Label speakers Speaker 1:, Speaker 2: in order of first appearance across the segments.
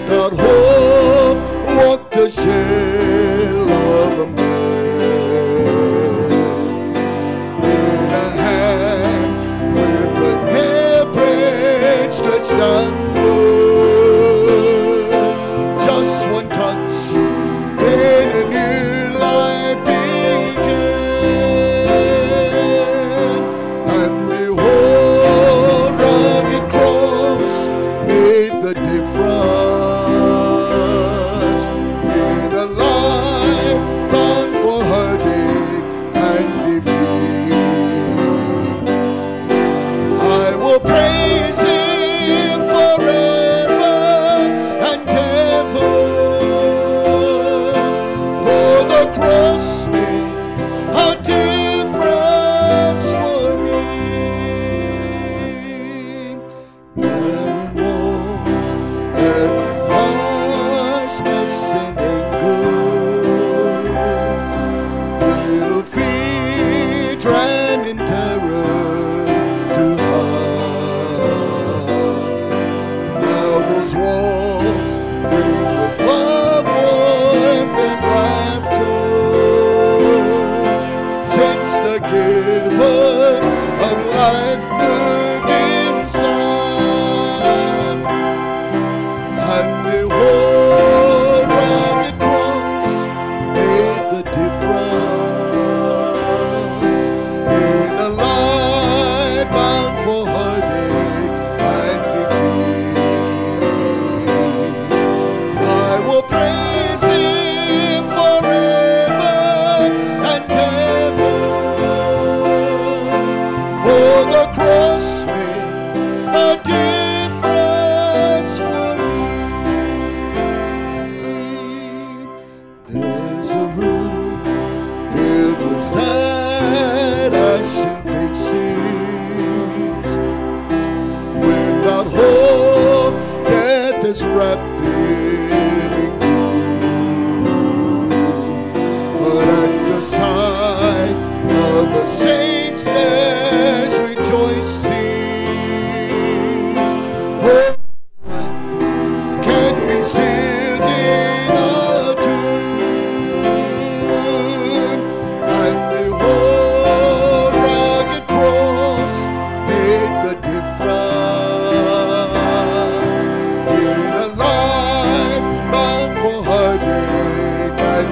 Speaker 1: Without hope, walk the shell of a man. In a hand with the hairbreadth stretched downward, just one touch, then a new life began. And the whole rugged cross made the difference in a life bound for heartache and defeat. I will praise Him forever and ever, for the cross made a difference for me. Barren walls and harshness and anger, little feet ran in terror to hide. Now those walls ring with love, warmth, and laughter, since the giver of life moved inside. And the whole rugged cross made the difference in a life bound for heartache and defeat. I will praise Him forever and ever, for the cross made a difference for me. There's a room filled with sad, ashen faces. Without hope, death is wrapped in gloom. But at the sight of the saints, there's rejoicing. For life can't be sealed in a tomb. And the whole rugged cross made the difference in a life bound for heartache and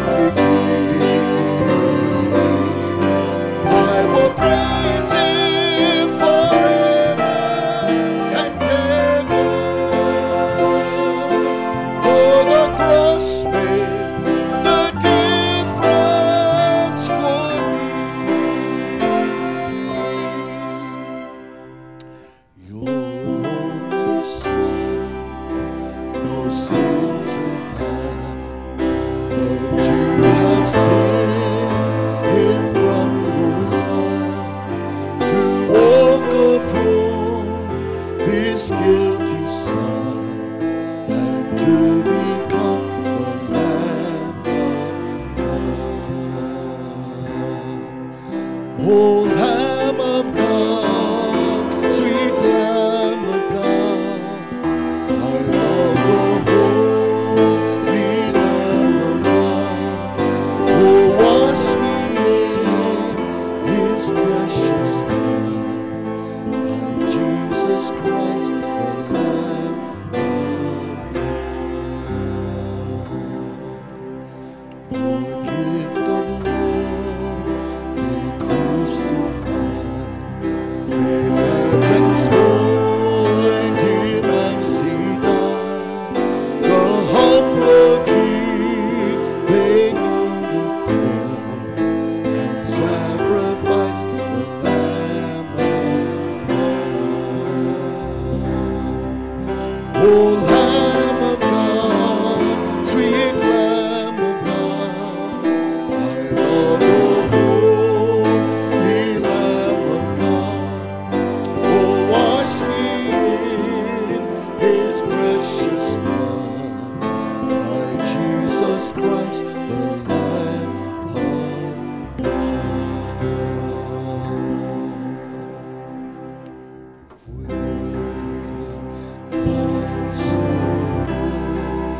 Speaker 1: defeat. I will praise Him forever and ever, for the cross made the difference for me. Your only Son, no sin to have, but you have sent Him from your side to walk upon this guilty Son and to become the Lamb of God. Oh, Lamb of God, sweet Lamb of God, I love the holy Lamb of God, who washed me in His precious blood, by Jesus Christ, the Lamb of God. Your gift of love they crucified, they left and scorned Him as He died. The humble King they named a fool and sacrificed the Lamb of God. Oh, Lamb of God, sweet Lamb of God, I love the holy Lamb of God, who washed me in His precious blood, by Jesus Christ, the Lamb of God. When I so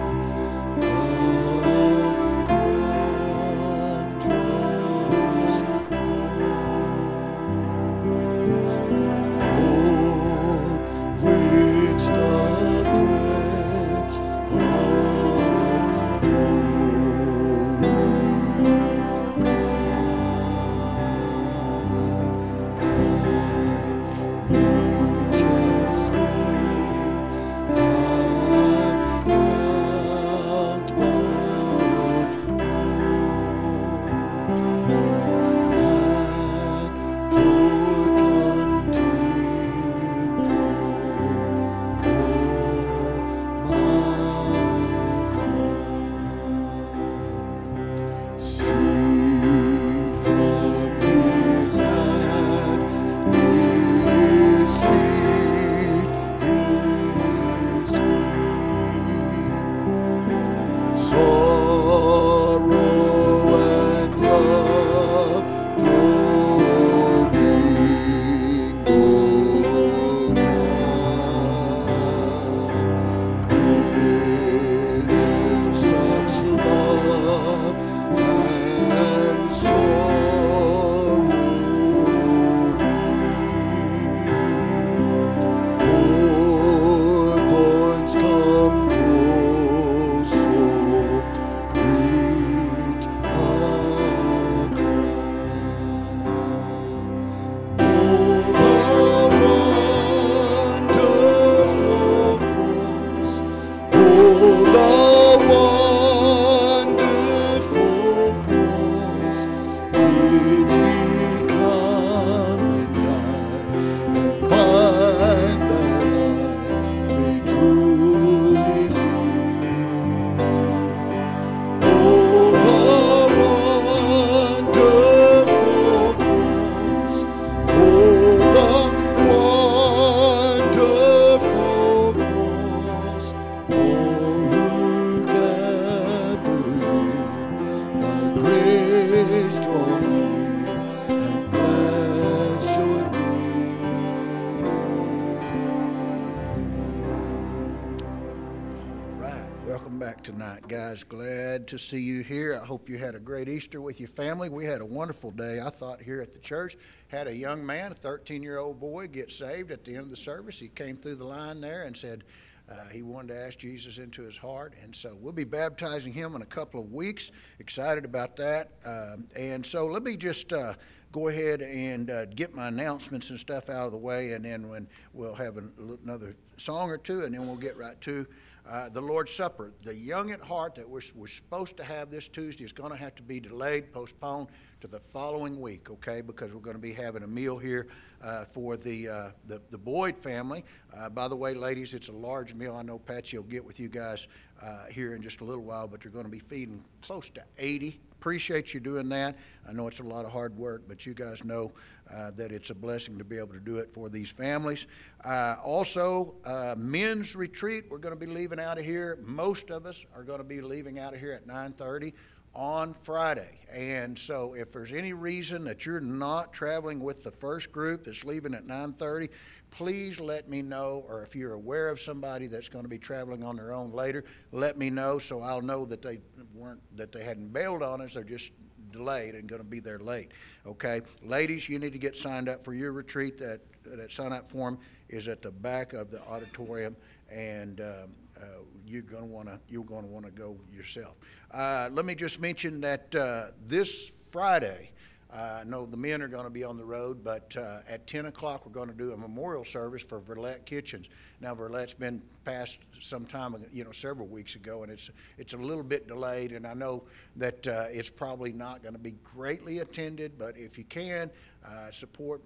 Speaker 1: Welcome back tonight, guys. Glad to see you here. I hope you had a great Easter with your family. We had a wonderful day, I thought, here at the church. Had a young man, a 13-year-old boy, get saved at the end of the service. He came through the line there and said he wanted to ask Jesus into his heart. And so we'll be baptizing him in a couple of weeks. Excited about that. And so let me just go ahead and get my announcements and stuff out of the way, and then when we'll have another song or two, and then we'll get right to the Lord's Supper. The Young at Heart that we're supposed to have this Tuesday is going to have to be delayed, postponed to the following week, okay, because we're going to be having a meal here for the Boyd family. By the way, ladies, it's a large meal. I know Patsy will get with you guys here in just a little while, but they're going to be feeding close to 80. Appreciate you doing that. I know it's a lot of hard work, but you guys know that it's a blessing to be able to do it for these families. Also, men's retreat, we're going to be leaving out of here. Most of us are going to be leaving out of here at 9:30 on Friday. And so if there's any reason that you're not traveling with the first group that's leaving at 9:30, please let me know, or if you're aware of somebody that's going to be traveling on their own later, let me know so I'll know that they hadn't bailed on us, they're just delayed and going to be there late. Okay, ladies, you need to get signed up for your retreat. That sign up form is at the back of the auditorium, and you're going to want to go yourself. Let me just mention that this Friday, I know the men are going to be on the road, but at 10 o'clock we're going to do a memorial service for Verlette Kitchens. Now, Verlette's been passed some time, several weeks ago, and it's a little bit delayed, and I know that it's probably not going to be greatly attended, but if you can, support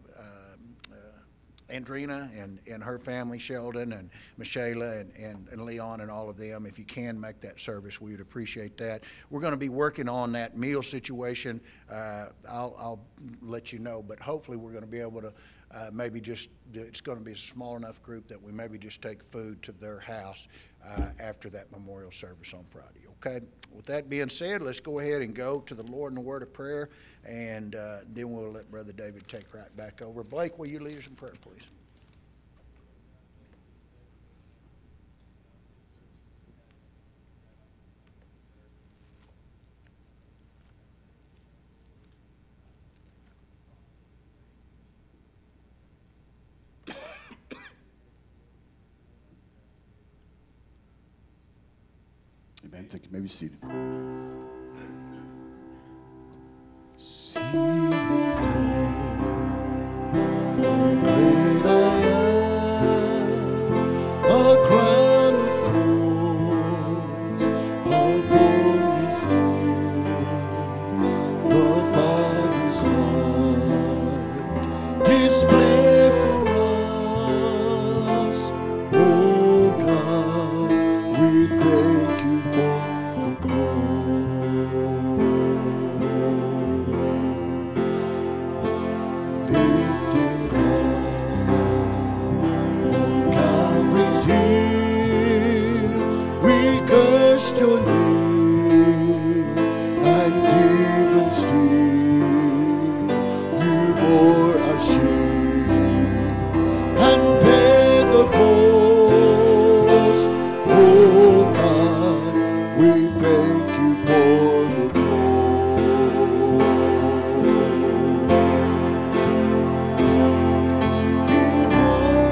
Speaker 1: Andrina and her family, Sheldon and Michela and Leon and all of them. If you can make that service, we would appreciate that. We're going to be working on that meal situation. I'll let you know, but hopefully we're going to be able to it's going to be a small enough group that we maybe just take food to their house after that memorial service on Friday. Okay? With that being said, let's go ahead and go to the Lord in a word of prayer, and then we'll let Brother David take right back over. Blake, will you lead us in prayer, please?
Speaker 2: Amen. Thank you. Maybe seated.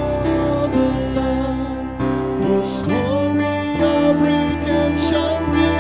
Speaker 1: Story of redemption.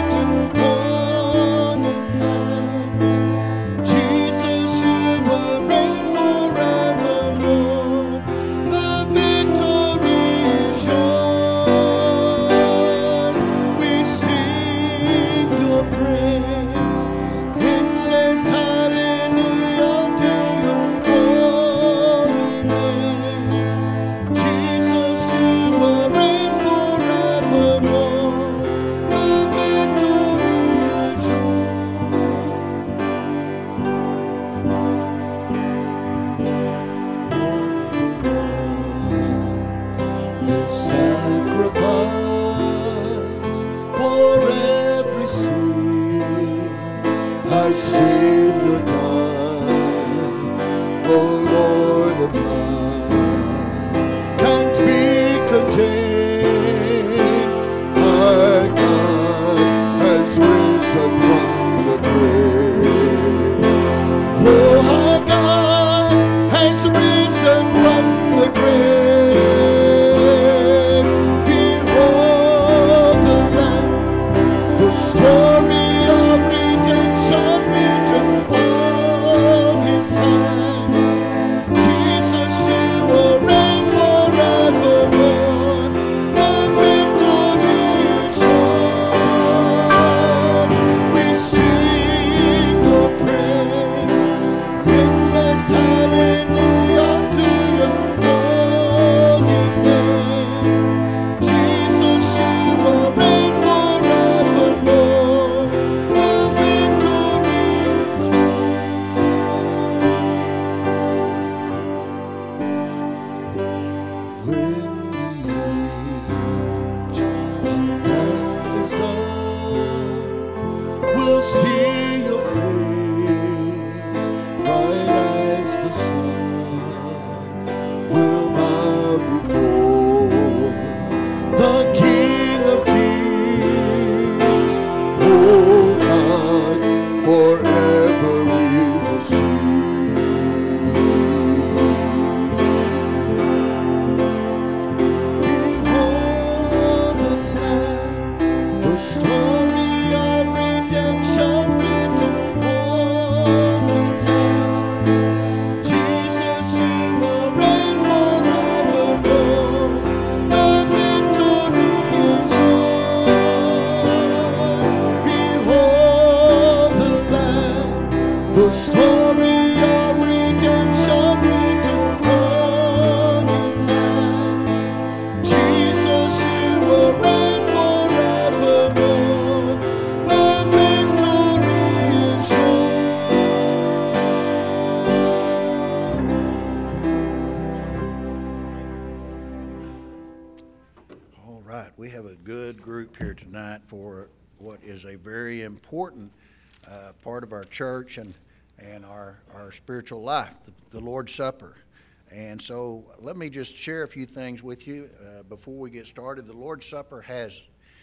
Speaker 1: a good group here tonight for what is a very important part of our church and our spiritual life, the Lord's Supper. And so let me just share a few things with you before we get started. The Lord's Supper has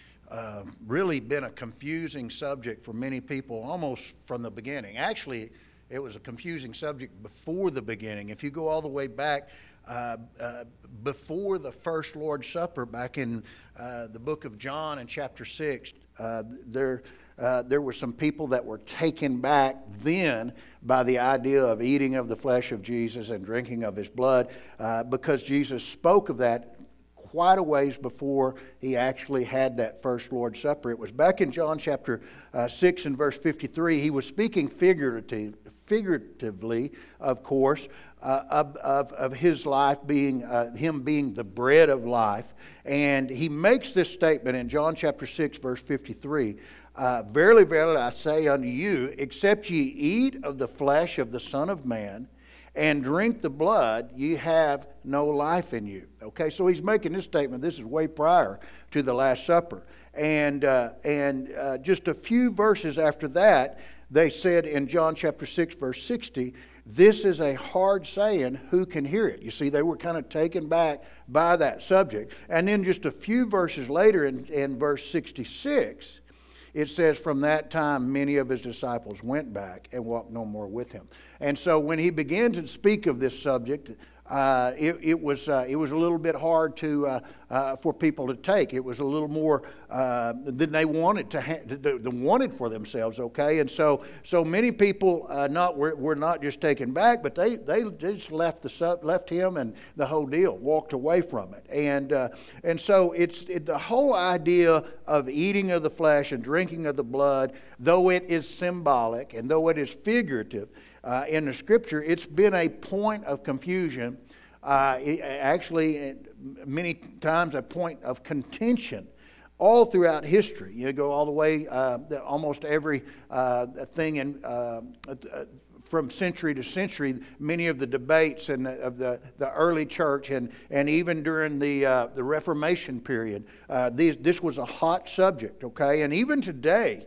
Speaker 1: really been a confusing subject for many people almost from the beginning. Actually, it was a confusing subject before the beginning. If you go all the way back before the first Lord's Supper, back in the book of John in chapter 6, there were some people that were taken back then by the idea of eating of the flesh of Jesus and drinking of his blood because Jesus spoke of that quite a ways before he actually had that first Lord's Supper. It was back in John chapter 6 and verse 53. He was speaking figuratively, of course, of his life being, him being the bread of life. And he makes this statement in John chapter 6, verse 53. Verily, verily, I say unto you, except ye eat of the flesh of the Son of Man, and drink the blood, ye have no life in you. Okay, so he's making this statement. This is way prior to the Last Supper. And just a few verses after that, they said in John chapter 6, verse 60, this is a hard saying, who can hear it? You see, they were kind of taken back by that subject. And then just a few verses later in verse 66, it says, from that time many of his disciples went back and walked no more with him. And so when he began to speak of this subject, it was a little bit hard for people to take. It was a little more than they wanted wanted for themselves. Okay, and so many people were not just taken back, but they just left him and the whole deal, walked away from it. And so the whole idea of eating of the flesh and drinking of the blood, though it is symbolic and though it is figurative. In the Scripture, it's been a point of confusion, actually many times a point of contention all throughout history. You go all the way, almost every thing from century to century, many of the debates of the early church and even during the Reformation period, this was a hot subject, okay? And even today,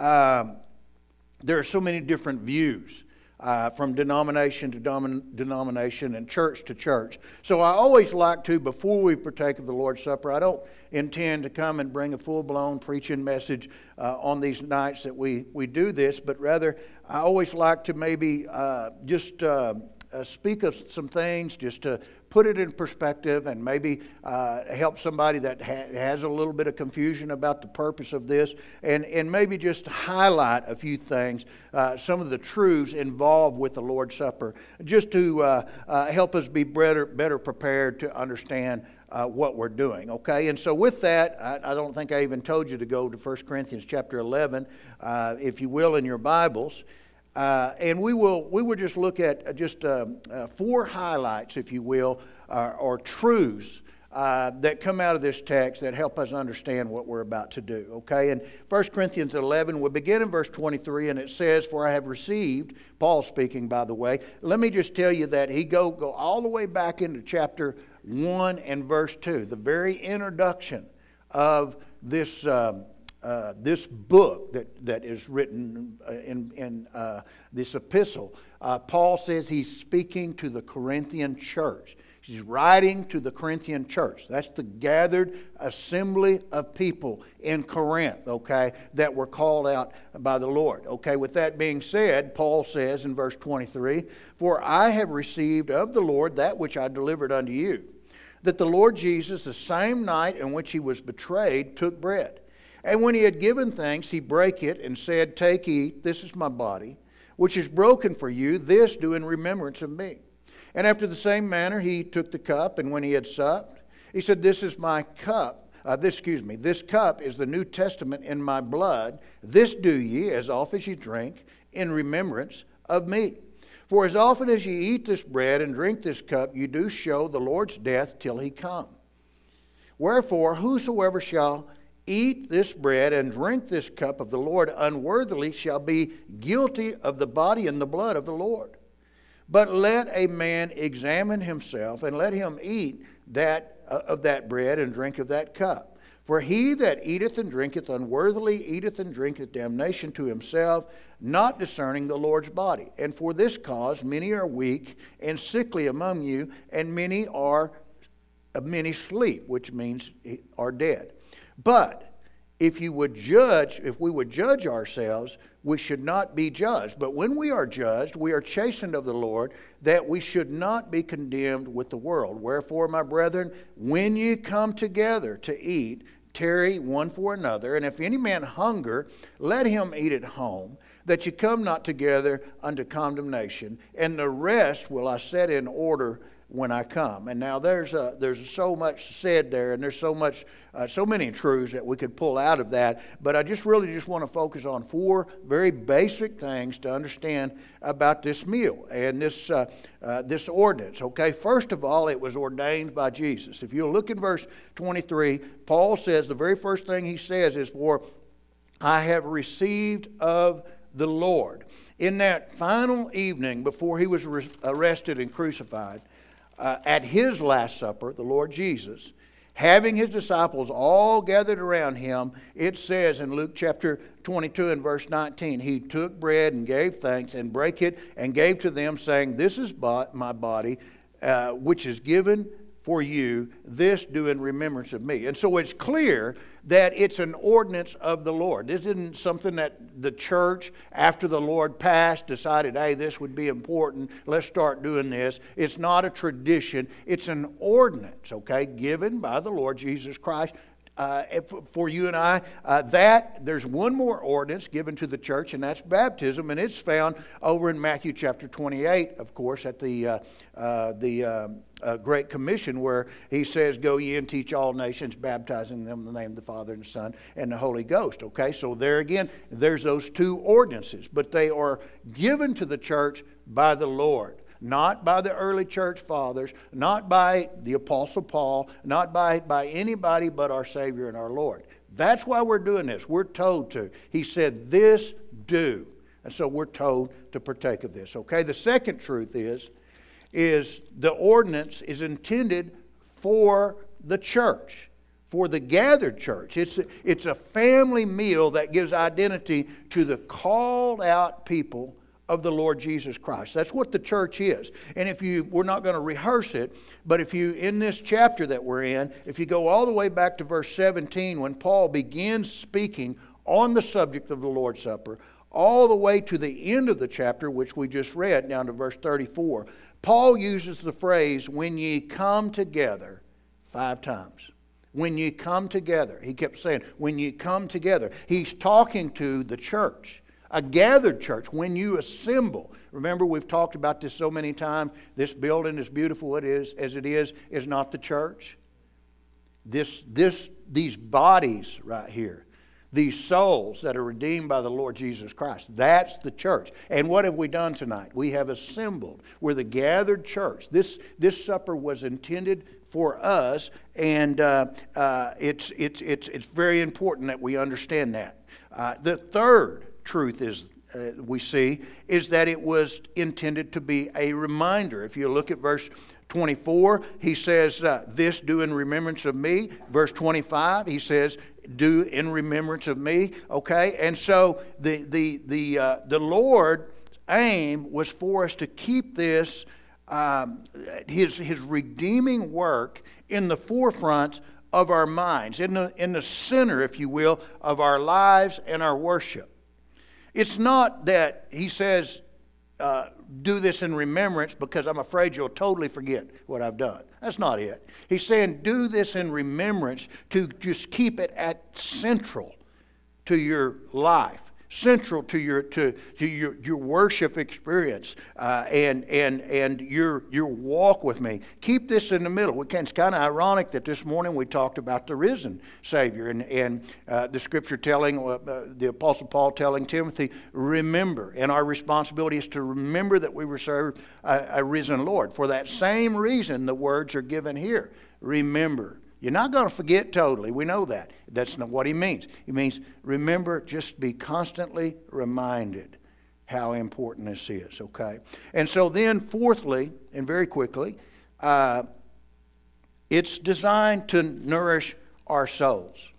Speaker 1: there are so many different views. From denomination to denomination and church to church. So I always like to, before we partake of the Lord's Supper, I don't intend to come and bring a full-blown preaching message on these nights that we do this, but rather I always like to maybe just speak of some things, just to put it in perspective and maybe help somebody that has a little bit of confusion about the purpose of this, and maybe just highlight a few things, some of the truths involved with the Lord's Supper, just to help us be better prepared to understand what we're doing, okay? And so with that, I don't think I even told you to go to 1 Corinthians chapter 11, if you will, in your Bibles. And we will just look at just 4 highlights, if you will, or truths that come out of this text that help us understand what we're about to do. Okay, in 1 Corinthians 11, we begin in verse 23, and it says, "For I have received," Paul speaking, by the way. Let me just tell you that he go all the way back into chapter 1 and verse 2, the very introduction of this this book that is written in this epistle. Paul says he's speaking to the Corinthian church. He's writing to the Corinthian church. That's the gathered assembly of people in Corinth, okay, that were called out by the Lord. Okay, with that being said, Paul says in verse 23, "For I have received of the Lord that which I delivered unto you, that the Lord Jesus, the same night in which he was betrayed, took bread. And when he had given thanks, he brake it and said, Take, eat, this is my body, which is broken for you. This do in remembrance of me. And after the same manner he took the cup, and when he had supped, he said, This is my cup. This cup is the New Testament in my blood. This do ye, as often as ye drink, in remembrance of me. For as often as ye eat this bread and drink this cup, ye do show the Lord's death till he come. Wherefore, whosoever shall eat this bread and drink this cup of the Lord unworthily shall be guilty of the body and the blood of the Lord. But let a man examine himself, and let him eat of that bread and drink of that cup. For he that eateth and drinketh unworthily eateth and drinketh damnation to himself, not discerning the Lord's body. And for this cause many are weak and sickly among you, and many sleep, which means are dead. But if we would judge ourselves, we should not be judged. But when we are judged, we are chastened of the Lord, that we should not be condemned with the world. Wherefore, my brethren, when ye come together to eat, tarry one for another. And if any man hunger, let him eat at home, that ye come not together unto condemnation. And the rest will I set in order when I come. And now there's so much said there, and there's so many truths that we could pull out of that. But I just want to focus on 4 very basic things to understand about this meal and this ordinance. Okay, first of all, it was ordained by Jesus. If you look in verse 23, Paul says the very first thing he says is, "For I have received of the Lord." In that final evening before he was arrested and crucified, at his Last Supper, the Lord Jesus, having his disciples all gathered around him, it says in Luke chapter 22 and verse 19, he took bread and gave thanks and brake it and gave to them, saying, "This is my body, which is given for you. This do in remembrance of me." And so it's clear that it's an ordinance of the Lord. This isn't something that the church, after the Lord passed, decided, hey, this would be important, let's start doing this. It's not a tradition. It's an ordinance, okay, given by the Lord Jesus Christ for you and I. There's one more ordinance given to the church, and that's baptism, and it's found over in Matthew chapter 28, of course, at the Great Commission, where he says, "Go ye and teach all nations, baptizing them in the name of the Father and the Son and the Holy Ghost." Okay, so there again, there's those 2 ordinances, but they are given to the church by the Lord. Not by the early church fathers, not by the Apostle Paul, not by anybody but our Savior and our Lord. That's why we're doing this. We're told to. He said, "This do." And so we're told to partake of this. Okay, the second truth is the ordinance is intended for the church, for the gathered church. It's a family meal that gives identity to the called out people of the Lord Jesus Christ. That's what the church is. And we're not going to rehearse it, but in this chapter that we're in, if you go all the way back to verse 17, when Paul begins speaking on the subject of the Lord's Supper, all the way to the end of the chapter, which we just read, down to verse 34, Paul uses the phrase, "when ye come together," 5 times. When ye come together. He kept saying, when ye come together. He's talking to the church. A gathered church, when you assemble. Remember, we've talked about this so many times. This building, as beautiful as it is not the church. These bodies right here, these souls that are redeemed by the Lord Jesus Christ, that's the church. And what have we done tonight? We have assembled. We're the gathered church. This supper was intended for us, and it's very important that we understand that. The third truth we see is that it was intended to be a reminder. If you look at verse 24, he says, "This do in remembrance of me." Verse 25, he says, "Do in remembrance of me." Okay, and so the Lord's aim was for us to keep this his redeeming work in the forefront of our minds, in the center, if you will, of our lives and our worship. It's not that he says, do this in remembrance because I'm afraid you'll totally forget what I've done. That's not it. He's saying do this in remembrance to just keep it at central to your life, central to your worship experience and your walk with me. Keep this in the middle. It's kind of ironic that this morning we talked about the risen Savior and the Scripture telling the Apostle Paul telling Timothy, remember. And our responsibility is to remember that we serve a risen Lord. For that same reason, the words are given here. Remember. You're not going to forget totally. We know that. That's not what he means. He means, remember, just be constantly reminded how important this is, okay? And so then, fourthly, and very quickly, it's designed to nourish our souls.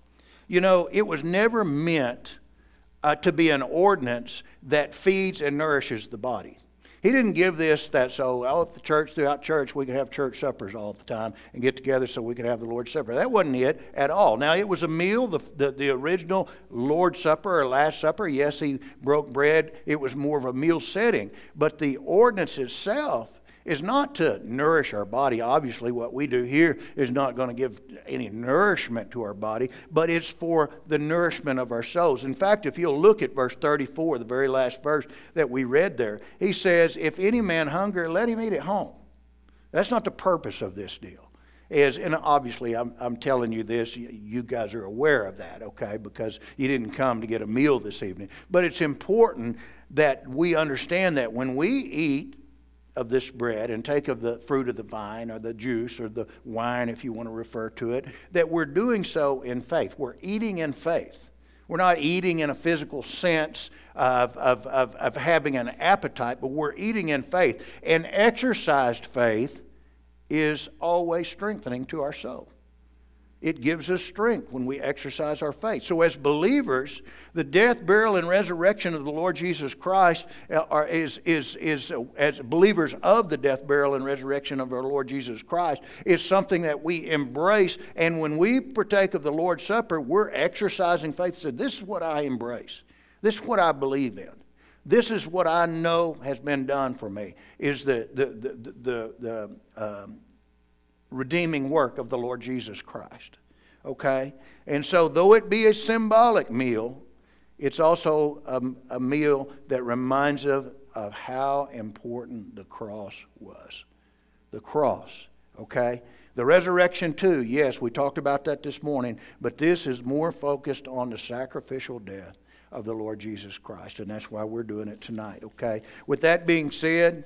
Speaker 3: You know, it was never meant to be an ordinance that feeds and nourishes the body. He didn't give this that so at the church, throughout church, we could have church suppers all the time and get together so we could have the Lord's Supper. That wasn't it at all. Now, it was a meal, the original Lord's Supper or Last Supper. Yes, he broke bread. It was more of a meal setting. But the ordinance itself is not to nourish our body. Obviously, what we do here is not going to give any nourishment to our body, but it's for the nourishment of our souls. In fact, if you'll look at verse 34, the very last verse that we read there, he says, if any man hunger, let him eat at home. That's not the purpose of this deal. And obviously, I'm telling you this, you guys are aware of that, okay, because you didn't come to get a meal this evening. But it's important that we understand that when we eat of this bread and take of the fruit of the vine or the juice or the wine, if you want to refer to it, that we're doing so in faith. We're eating in faith. We're not eating in a physical sense of having an appetite, but we're eating in faith. And exercised faith is always strengthening to our soul. It gives us strength when we exercise our faith. So as believers, the death, burial, and resurrection of the Lord Jesus Christ is as believers of the death, burial, and resurrection of our Lord Jesus Christ is something that we embrace. And when we partake of the Lord's Supper, we're exercising faith. So this is what I embrace. This is what I believe in. This is what I know has been done for me, is the redeeming work of the Lord Jesus Christ. Okay? And so though it be a symbolic meal, it's also a meal that reminds us of how important the cross was. The cross. Okay? The resurrection too, yes, we talked about that this morning, but this is more focused on the sacrificial death of the Lord Jesus Christ, and that's why we're doing it tonight, okay? With that being said,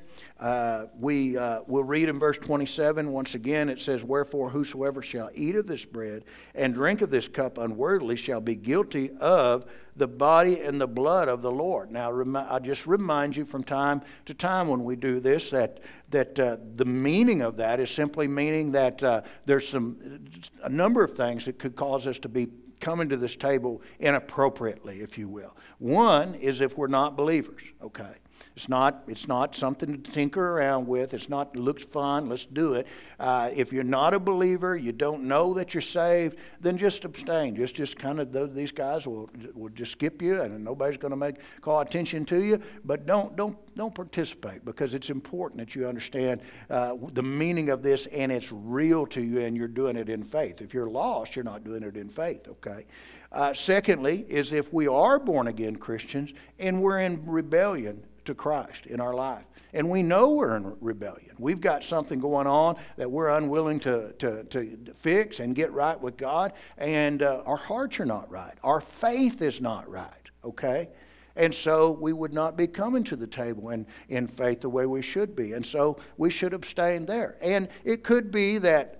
Speaker 3: we'll read in verse 27, once again, it says, wherefore whosoever shall eat of this bread and drink of this cup unworthily shall be guilty of the body and the blood of the Lord. Now, I just remind you from time to time when we do this that the meaning of that is simply meaning that there's a number of things that could cause us to be coming to this table inappropriately, if you will. One is if we're not believers, okay? It's not something to tinker around with. It's not, it looks fun, let's do it. If you're not a believer, you don't know that you're saved, then just abstain. Just kind of, these guys will just skip you, and nobody's going to call attention to you. But don't participate, because it's important that you understand the meaning of this, and it's real to you, and you're doing it in faith. If you're lost, you're not doing it in faith, okay? Secondly, is if we are born-again Christians and we're in rebellion to Christ in our life, and we know we're in rebellion. We've got something going on that we're unwilling to fix and get right with God, and our hearts are not right. Our faith is not right, okay? And so we would not be coming to the table in faith the way we should be. And so we should abstain there. And it could be that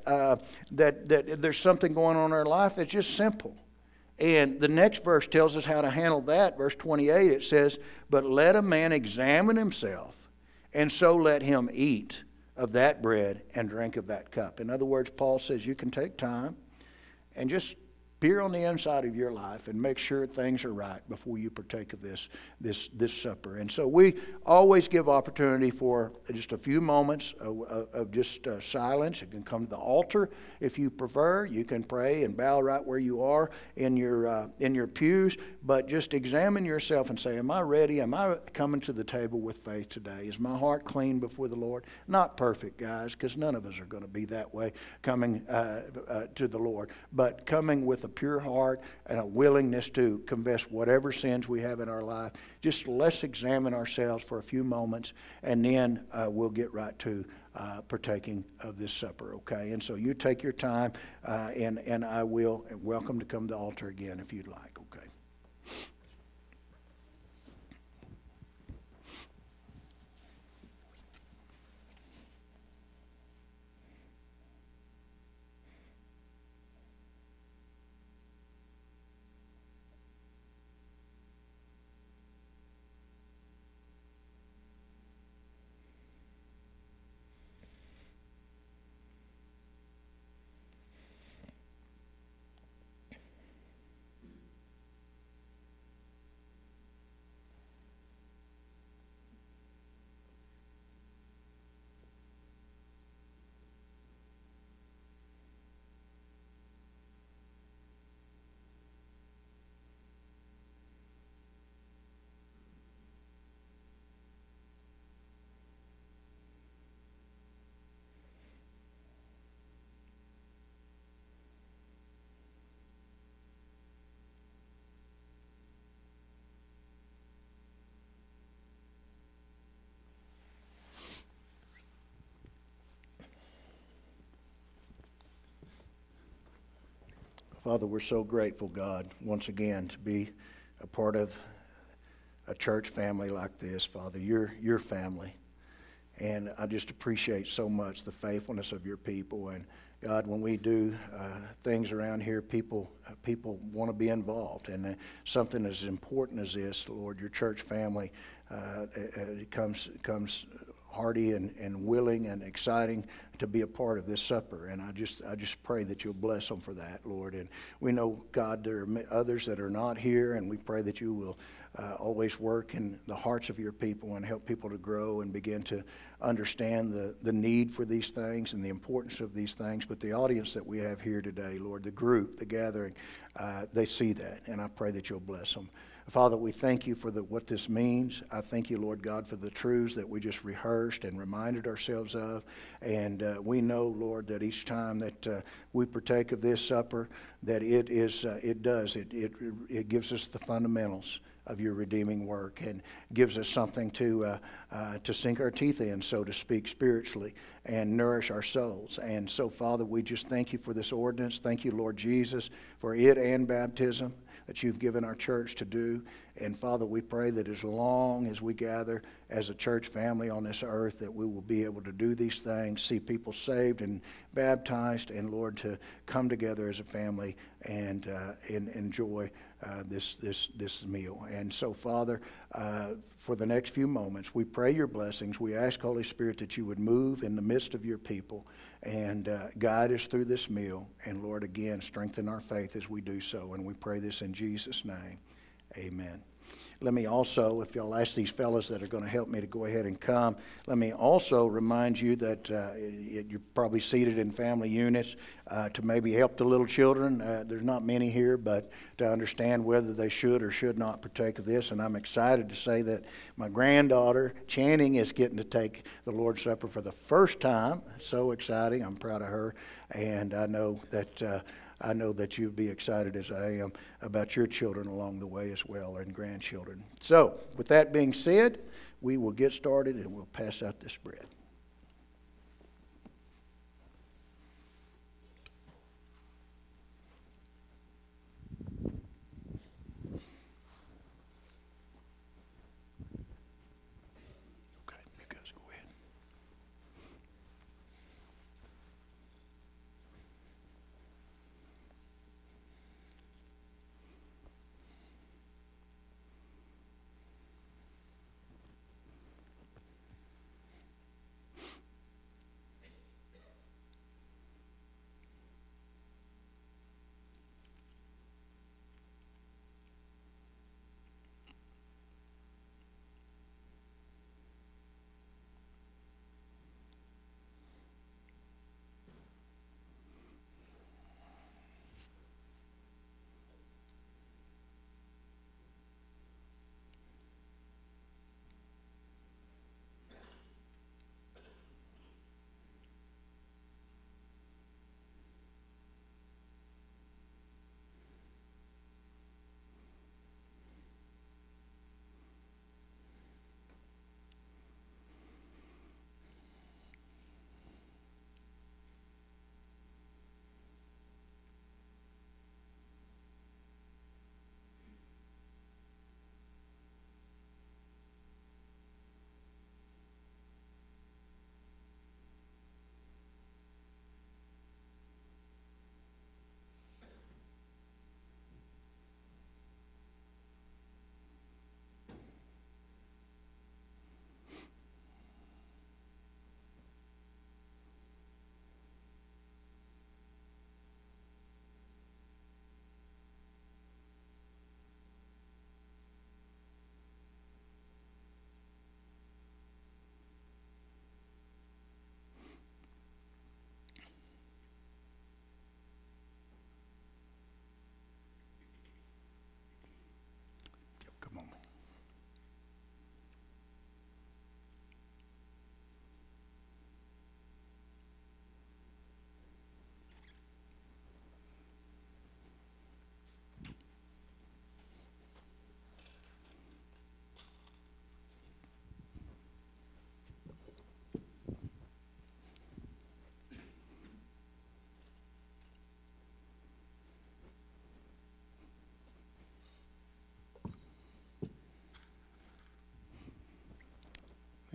Speaker 3: there's something going on in our life that's just simple. And the next verse tells us how to handle that. Verse 28, it says, but let a man examine himself, and so let him eat of that bread and drink of that cup. In other words, Paul says you can take time and just peer on the inside of your life and make sure things are right before you partake of this supper. And so we always give opportunity for just a few moments of just silence. You can come to the altar if you prefer. You can pray and bow right where you are in your pews. But just examine yourself and say, am I ready? Am I coming to the table with faith today? Is my heart clean before the Lord? Not perfect, guys, because none of us are going to be that way coming to the Lord. But coming with a pure heart and a willingness to confess whatever sins we have in our life. Just let's examine ourselves for a few moments, and then we'll get right to partaking of this supper, okay? And so you take your time, and I will welcome to come to the altar again if you'd like, okay? Father, we're so grateful, God, once again to be a part of a church family like this. Father, your family. And I just appreciate so much the faithfulness of your people. And God, when we do things around here, people want to be involved. And something as important as this, Lord, your church family it comes hearty and willing and exciting to be a part of this supper. And I just pray that you'll bless them for that, Lord. And we know, God, there are others that are not here, and we pray that you will always work in the hearts of your people and help people to grow and begin to understand the need for these things and the importance of these things. But the audience that we have here today, Lord, the group, the gathering, they see that, and I pray that you'll bless them. Father, we thank you for what this means. I thank you, Lord God, for the truths that we just rehearsed and reminded ourselves of. And we know, Lord, that each time that we partake of this supper, that it gives us the fundamentals of your redeeming work and gives us something to sink our teeth in, so to speak, spiritually, and nourish our souls. And so, Father, we just thank you for this ordinance. Thank you, Lord Jesus, for it and baptism that you've given our church to do. And Father, we pray that as long as we gather as a church family on this earth, that we will be able to do these things, see people saved and baptized, and Lord, to come together as a family and enjoy this meal. And so, Father, for the next few moments, we pray your blessings. We ask, Holy Spirit, that you would move in the midst of your people and guide us through this meal. And Lord, again, strengthen our faith as we do so. And we pray this in Jesus' name. Amen. Let me also, if you'll ask these fellows that are going to help me to go ahead and come, let me also remind you that you're probably seated in family units to maybe help the little children. There's not many here, but to understand whether they should or should not partake of this. And I'm excited to say that my granddaughter, Channing, is getting to take the Lord's Supper for the first time. So exciting. I'm proud of her. And I know that you'll be excited as I am about your children along the way as well, and grandchildren. So, with that being said, we will get started and we'll pass out this bread. Okay, you guys go ahead.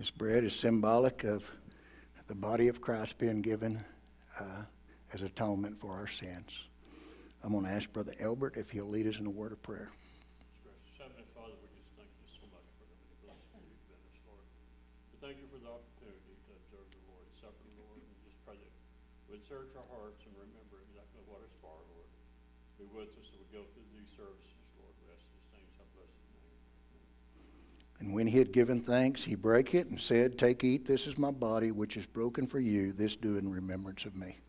Speaker 3: This bread is symbolic of the body of Christ being given as atonement for our sins. I'm going to ask Brother Elbert if he'll lead us in a word of prayer.
Speaker 4: Heavenly Father, we just thank you so much for the many blessings you've given us, Lord. We thank you for the opportunity to observe the Lord's Supper, Lord, and just pray that we'd search our hearts and remember exactly what it's for, Lord. Be with us as we go through these services, Lord. We ask these things in blessed name.
Speaker 3: And when he had given thanks, he brake it and said, Take, eat, this is my body, which is broken for you. This do in remembrance of me.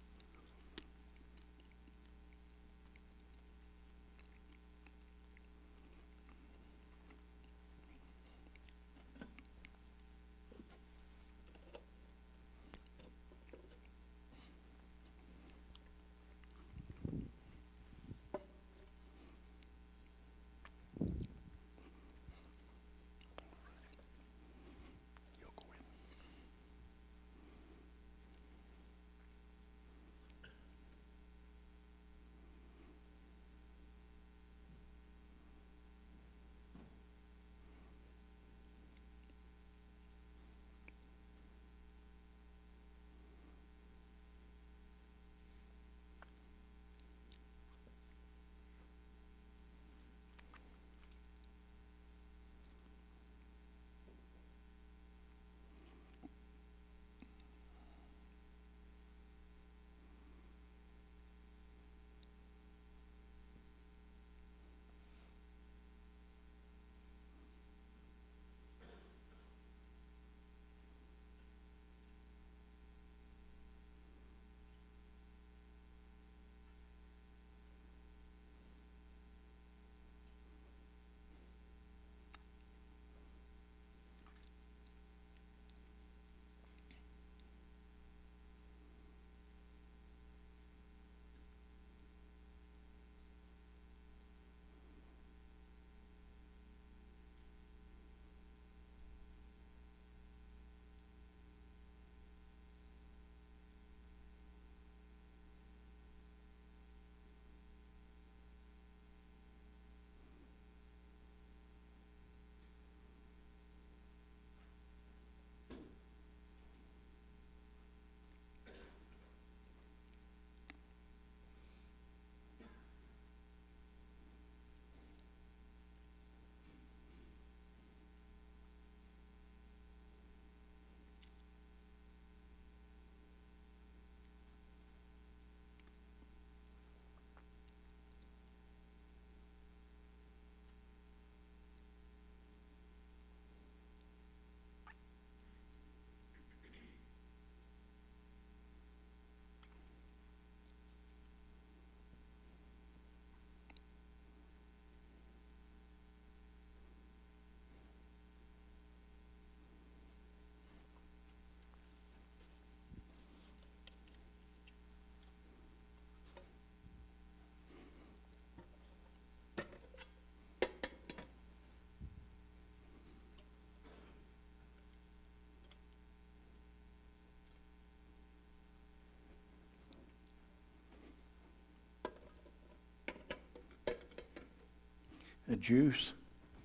Speaker 3: The juice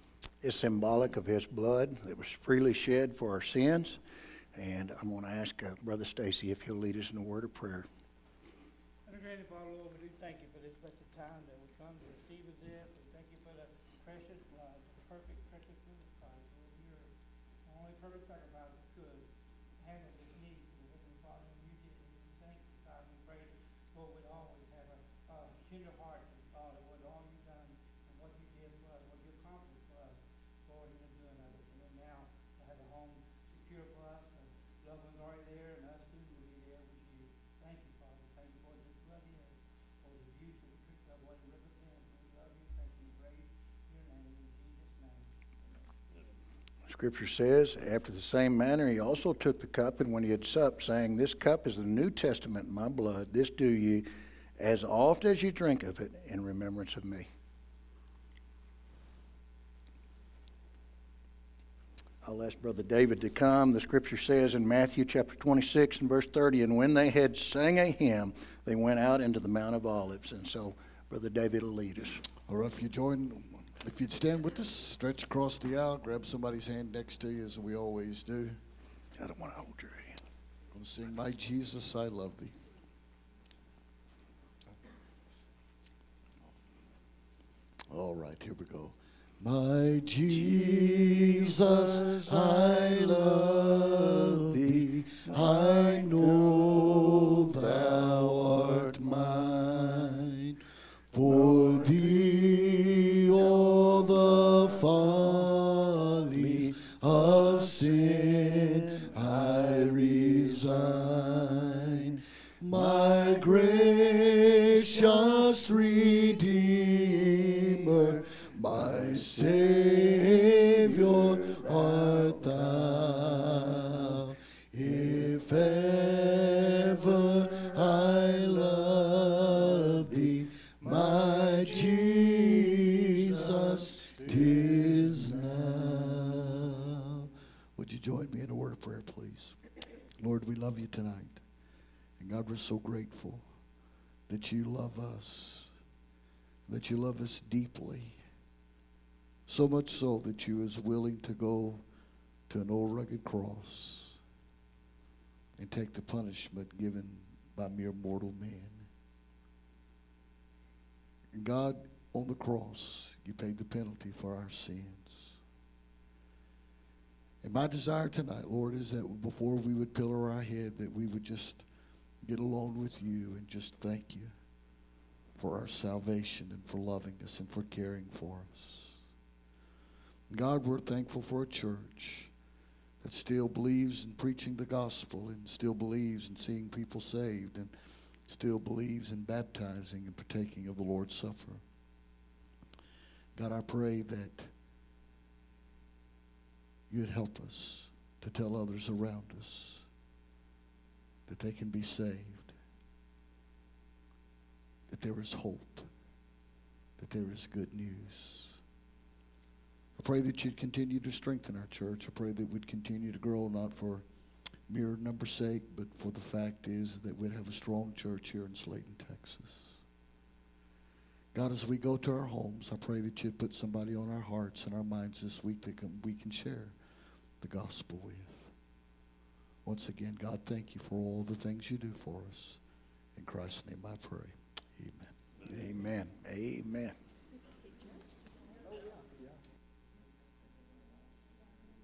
Speaker 3: is symbolic of his blood that was freely shed for our sins. And I'm going to ask Brother Stacy if he'll lead us in a word of prayer.
Speaker 5: Dear Father, Lord, we do thank you for this blessed time that we come to receive of this. We thank you for the precious blood, the perfect, precious blood of Christ. Lord, you're the only perfect sacrifice that could handle this need for the Heavenly Father, and you did. And we thank you, God. We pray, Lord, we'd always have a tender heart and thought of what all you've done and what you did for us, what you accomplished for us, Lord, in the doing of it. And then now to have a home secure for us, and loved ones already there, and us soon will be there with you. Thank you, Father. Thank you for this blood is, for the abuse of the truth of what it represents. We love you. Thank you. Praise your name in Jesus' name.
Speaker 3: Scripture says, after the same manner, he also took the cup, and when he had supped, saying, This cup is the New Testament in my blood. This do ye as oft as you drink of it in remembrance of me. I'll ask Brother David to come. The Scripture says in Matthew chapter 26 and verse 30, And when they had sang a hymn, they went out into the Mount of Olives. And so Brother David will lead us.
Speaker 2: All right, if you'd stand with us, stretch across the aisle, grab somebody's hand next to you as we always do.
Speaker 3: I don't want to hold your hand.
Speaker 2: I'm going to sing, My Jesus, I Love Thee. All right, here we go. My Jesus, I love Thee. I know Thou art mine. For Thee all the follies of sin I resign. My gracious Redeemer, my Savior art Thou. If ever I love Thee, my Jesus, 'tis now. Would you join me in a word of prayer, please? Lord, we love you tonight. And God, we're so grateful that you love us, that you love us deeply. So much so that you is willing to go to an old rugged cross and take the punishment given by mere mortal man. And God, on the cross, you paid the penalty for our sins. And my desire tonight, Lord, is that before we would pillow our head, that we would just get alone with you and just thank you for our salvation and for loving us and for caring for us. God, we're thankful for a church that still believes in preaching the gospel and still believes in seeing people saved and still believes in baptizing and partaking of the Lord's Supper. God, I pray that you'd help us to tell others around us that they can be saved, that there is hope, that there is good news. I pray that you'd continue to strengthen our church. I pray that we'd continue to grow, not for mere number's sake, but for the fact is that we'd have a strong church here in Slayton, Texas. God, as we go to our homes, I pray that you'd put somebody on our hearts and our minds this week that we can share the gospel with. Once again, God, thank you for all the things you do for us. In Christ's name I pray. Amen.
Speaker 3: Amen. Amen.